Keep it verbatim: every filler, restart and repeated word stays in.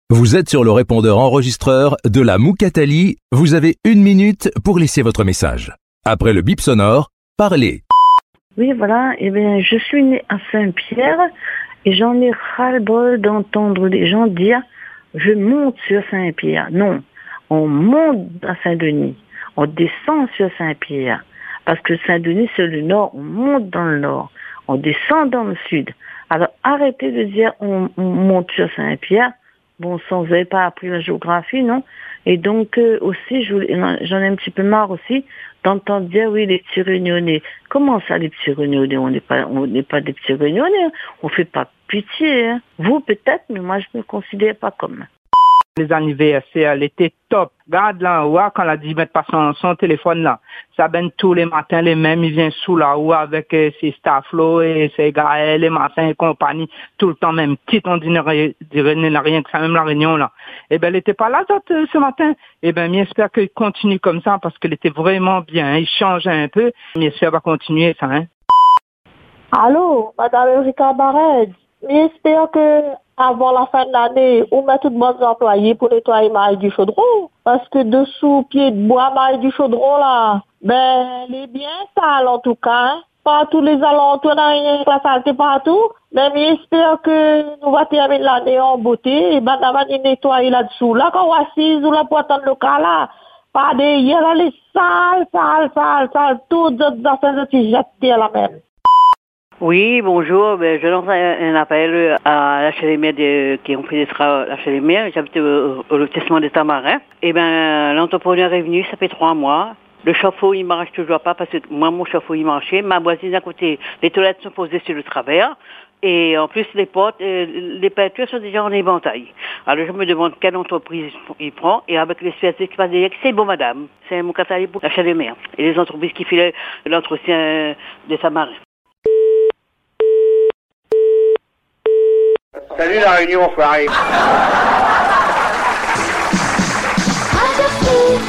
Vous êtes sur le répondeur enregistreur de la Moukatali. Vous avez une minute pour laisser votre message. Après le bip sonore, parlez. Oui, voilà. Eh bien, je suis née à Saint-Pierre et j'en ai ras-le-bol d'entendre les gens dire « je monte sur Saint-Pierre ». Non, on monte à Saint-Denis. On descend sur Saint-Pierre. Parce que Saint-Denis, c'est le nord. On monte dans le nord. On descend dans le sud. Alors, arrêtez de dire on, on monte sur Saint-Pierre. Bon, sans vous n'avez pas appris la géographie, non? Et donc, euh, aussi, je voulais, j'en ai un petit peu marre aussi d'entendre dire, oui, les petits réunionnais. Comment ça, les petits réunionnais? On n'est pas, on n'est pas des petits réunionnais. Hein. On fait pas pitié, hein. Vous, peut-être, mais moi, je ne me considère pas comme. Les anniversaires, elle était top. Regarde là en haut, quand elle a dit mettre pas son, son téléphone là. Ça baigne tous les matins, les mêmes, il vient sous la haut avec euh, ses staff là et ses gars, les matins et compagnie, tout le temps même. Petite, on dit n'a rien que ça, même la réunion là. Eh ben, elle était pas là ce, ce matin. Eh ben, j'espère qu'il continue comme ça parce qu'elle était vraiment bien. Il change un peu. J'espère qu'elle va continuer ça, hein. Allô, Madame Erika Barrez. J'espère que avant la fin de l'année, on met toutes bonnes employés pour nettoyer maille du chaudron. Parce que dessous, pied de bois, maille du chaudron, là, ben, elle est bien sale, en tout cas, hein. Pas tous les alentours, on a rien que la saleté partout. Mais j'espère que nous va terminer l'année en beauté. Et ben, on va nettoyer là-dessous. Là, quand on assise ou la poitrine locale, là, pas de, il y a là, les sales, sales, sales, sales, toutes les affaires qui jettent là même. Oui, bonjour. Ben, je lance un, un appel à la Chélémère de, qui ont fait des travaux à la Chélémère. J'habite au, au lotissement des Tamarins. Et ben, l'entrepreneur est venu, ça fait trois mois. Le chauffe-eau, il marche toujours pas parce que moi, mon chauffe-eau, il marchait. Ma voisine à côté, les toilettes sont posées sur le travers. Et en plus, les portes, euh, les peintures sont déjà en éventail. Alors, je me demande quelle entreprise il prend. Et avec les C S D qui va dire que c'est bon, madame. C'est mon catalogue pour la Chélémère. Et les entreprises qui font l'entretien des Tamarins. Salut la Réunion, enfoiré.